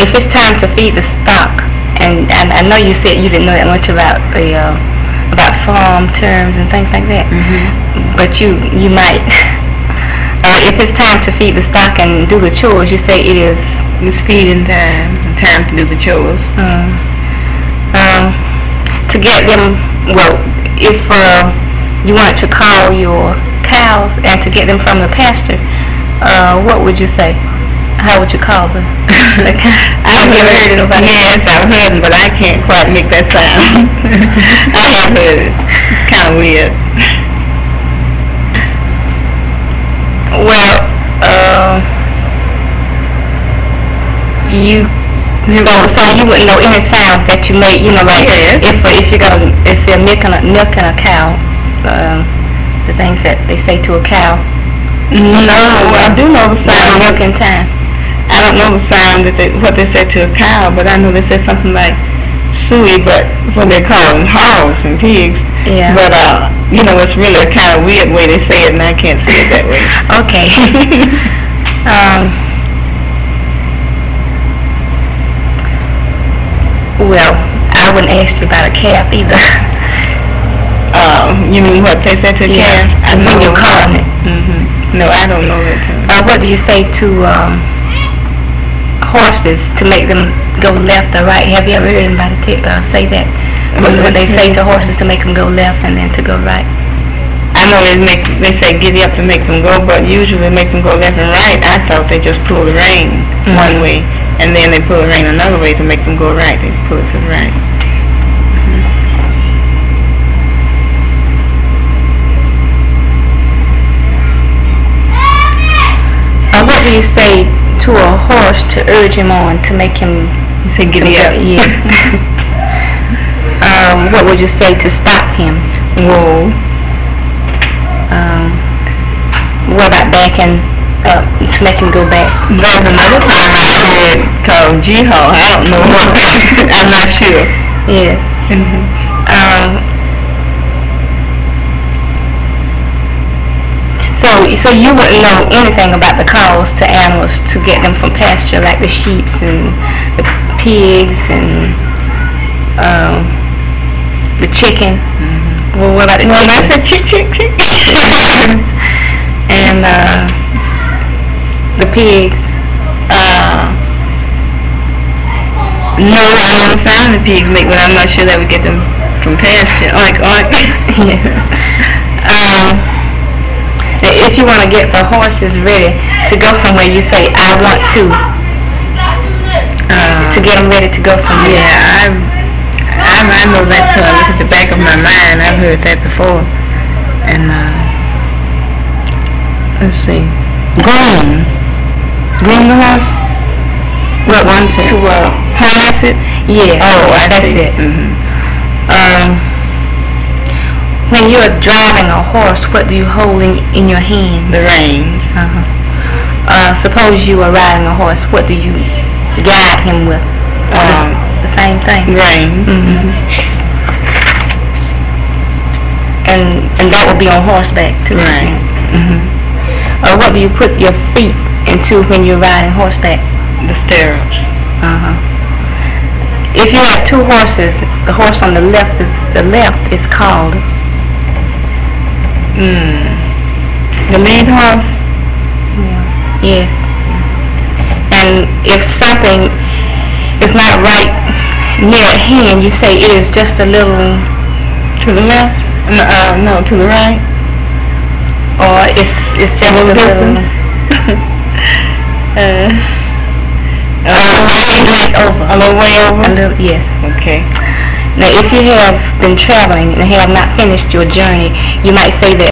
if it's time to feed the stock, and I know you said you didn't know that much about the about farm terms and things like that, but you might. If it's time to feed the stock and do the chores, you say it is. It's feeding time. Time to do the chores. To get them, well, if you want to call your cows and to get them from the pasture, what would you say? How would you call them? I've heard it. Yes, I've heard it, but I can't quite make that sound. I have heard it. It's kind of weird. Well, you don't, so you wouldn't know any sounds that you make, like yes. if they're milking a cow, the things that they say to a cow. No, I do know the sound. Milking time. I don't know the sound what they say to a cow, but I know they say something like suey, but what they call them hogs and pigs. Yeah. But it's really a kind of weird way they say it, and I can't say it that way. Okay. Well, I wouldn't ask you about a calf either. You mean what they say to a calf? I know you're calling it. No, I don't know that term. What do you say to horses to make them go left or right? Have you ever heard anybody say that? What they say to horses to make them go left and then to go right? I know they say giddy up to make them go, but usually they make them go left and right. I thought they just pull the rein one way, and then they pull the rein another way to make them go right. They pull it to the right. What do you say to a horse to urge him on, to make him... You say giddy up? Yeah. What would you say to stop him? Whoa. What about backing up to make him go back? There's another time I heard called jihad. I don't know what. I'm not sure. Yeah. So you wouldn't know anything about the calls to animals to get them from pasture, like the sheep and the pigs and the chicken. Well, what about the chicken? Well, I said chick. And the pigs. No, I know the sound the pigs make, but I'm not sure that would get them from pasture. If you want to get the horses ready to go somewhere, you say, I want to get them ready to go somewhere. Yeah, I know that term. It's at the back of my mind. I've heard that before. And, let's see. Groom the horse? What one to? To harness it? Yeah. Oh, that's see. It. When you're driving a horse, what do you hold in your hand? The reins. Suppose you are riding a horse, what do you guide him with? The same thing? Reins. And that would be on horseback too. Right. What do you put your feet into when you're riding horseback? The stirrups. If you have two horses, the horse on the left is called the lead horse? Yes. And if something is not right near at hand, you say it is just a little to the left? No, to the right. Or it's just a little distance. A little way over? Yes. Okay. Now, if you have been traveling and have not finished your journey, you might say that